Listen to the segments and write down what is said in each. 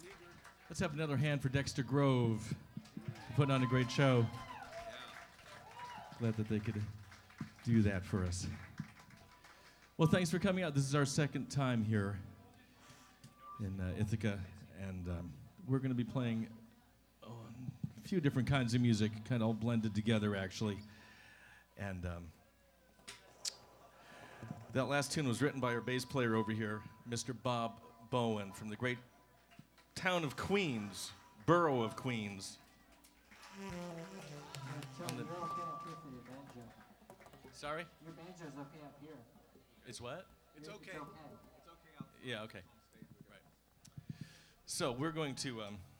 Let's have another hand for Dexter Grove for putting on a great show. Glad that they could do that for us. Well, thanks for coming out. This is our second time here in Ithaca, and we're going to be playing a few different kinds of music, kind of all blended together, actually. And that last tune was written by our bass player over here, Mr. Bob Bowen, from the great town of Queens, borough of Queens. Sorry? Your banjo is okay up here. It's what? It's okay. It's okay. It's okay out there. Yeah, okay. Right. So we're going to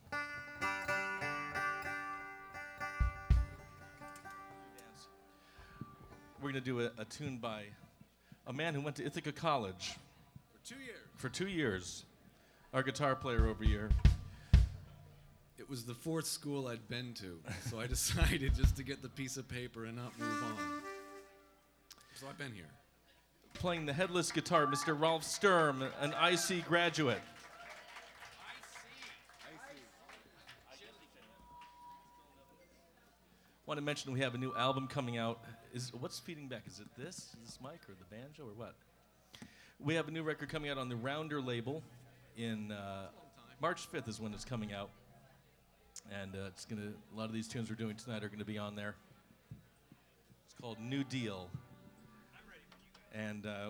we're going to do a tune by a man who went to Ithaca College For 2 years. for 2 years. Our guitar player over here. It was the fourth school I'd been to, so I decided just to get the piece of paper and not move on. So I've been here. Playing the headless guitar, Mr. Ralph Sturm, an IC graduate. Want to mention we have a new album coming out. What's feeding back? Is it this mic or the banjo or what? We have a new record coming out on the Rounder label in March 5th is when it's coming out. And a lot of these tunes we're doing tonight are gonna be on there. It's called New Deal. And